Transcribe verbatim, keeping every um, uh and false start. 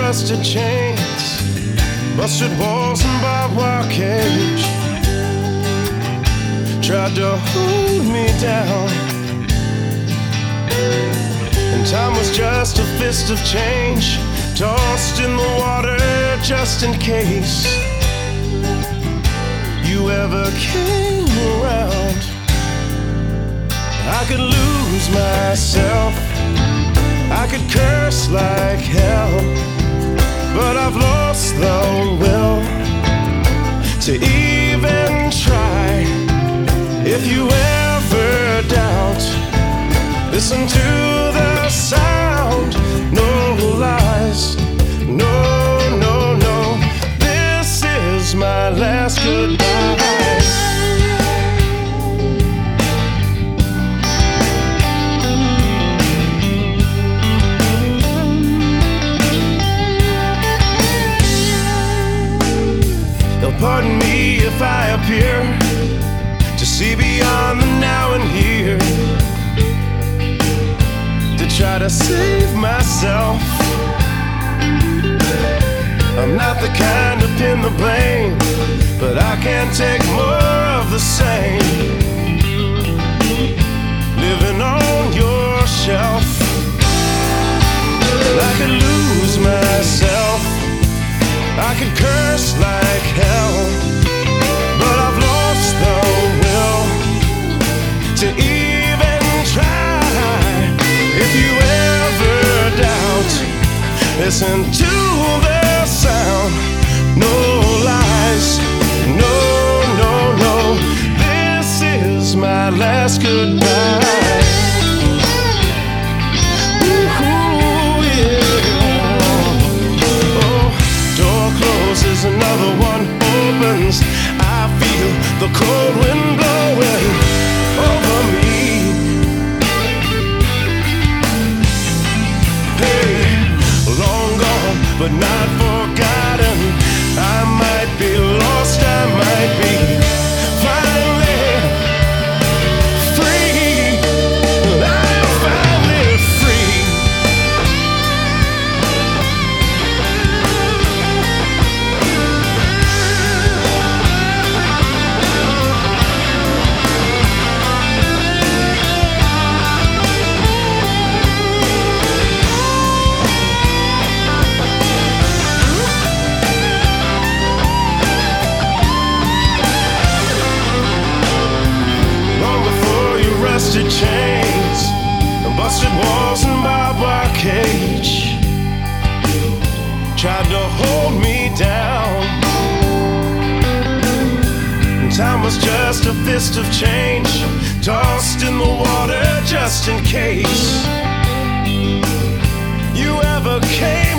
rusted chains, busted walls and barbed wire cage tried to hold me down, and time was just a fist of change tossed in the water just in case you ever came around. I could lose myself, I could curse like hell, but I've lost the will to even try. If you ever doubt, listen to the sound. No lies, no, no, no. This is my last goodbye. Now pardon me if I appear to see beyond the now and here, to try to save myself. I'm not the kind to pin the blame, but I can't take more of the same. Living on your shelf, I could lose myself, I could curse like hell, but I've lost the will to even try. If you ever doubt, listen to the sound. No lies, no, no, no. This is my last goodbye. Ooh, yeah. Oh, door closes, another one opens. I feel the cold wind blowing over me. Hey, long gone, but not forgotten. I might be lost, I might be finally free. I'm finally free. Rusted chains, busted walls and barbed wire cage tried to hold me down, and time was just a fist of change tossed in the water just in case you ever came